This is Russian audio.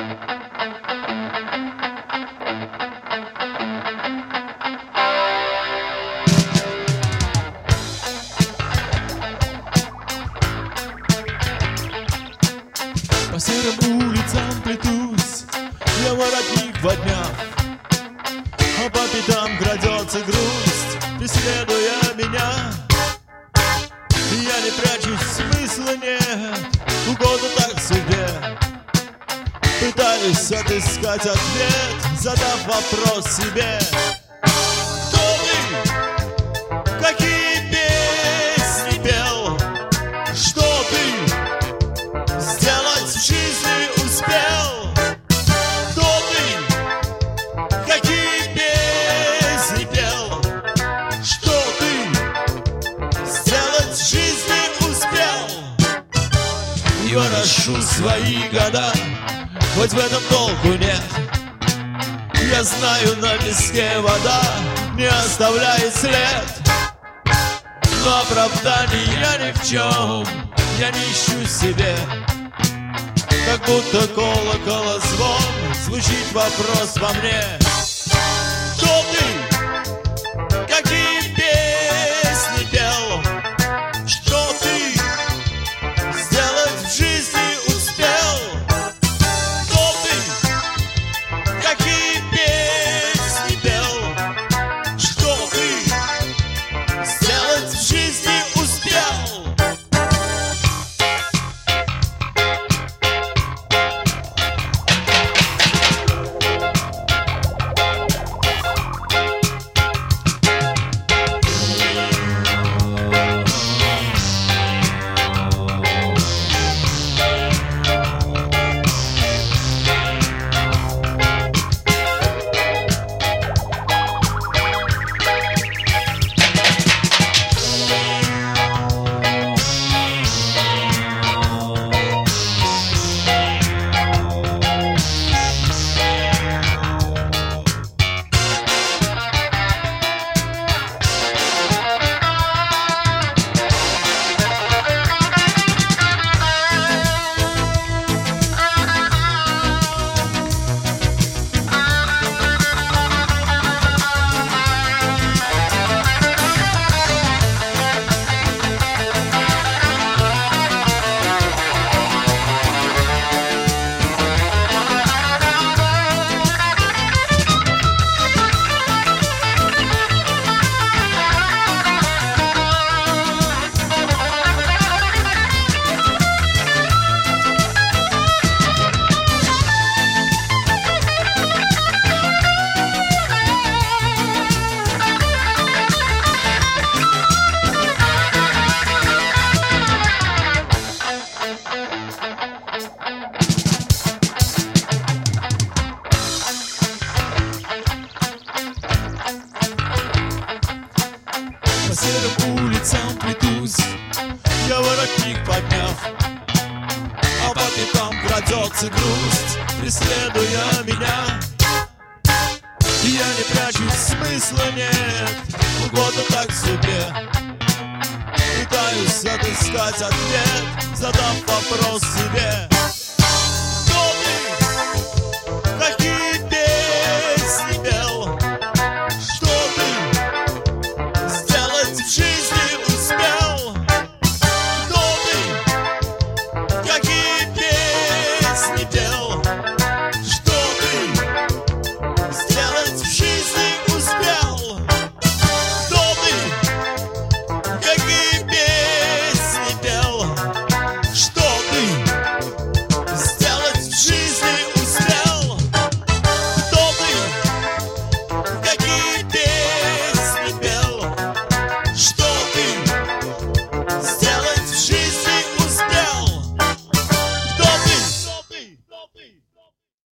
По серым улицам плетусь, я воротник во днях, а по пятам крадется грусть, преследуя меня. Я не прячусь, смысла нет, угодно так себе. Пытаюсь отыскать ответ, задав вопрос себе. Кто ты? Какие песни пел? Что ты сделать в жизни успел? Кто ты? Какие песни пел? Что ты сделать в жизни успел? Ворошу свои года, хоть в этом толку нет. Я знаю, на песке вода не оставляет след. Но оправданий я ни в чем, я не ищу себе. Как будто колокола звон, звучит вопрос во мне. Кто ты? Какие песни пел? Что ты сделать в жизни успел? Кто ты? Какие песни пел? Что ты сделать в жизни успел? По серым улицам плетусь, я воротник подняв, а по пятам крадется грусть, преследуя меня. Я не прячусь, смысла нет, угодно так судьбе. Пытаюсь отыскать ответ, задав вопрос себе.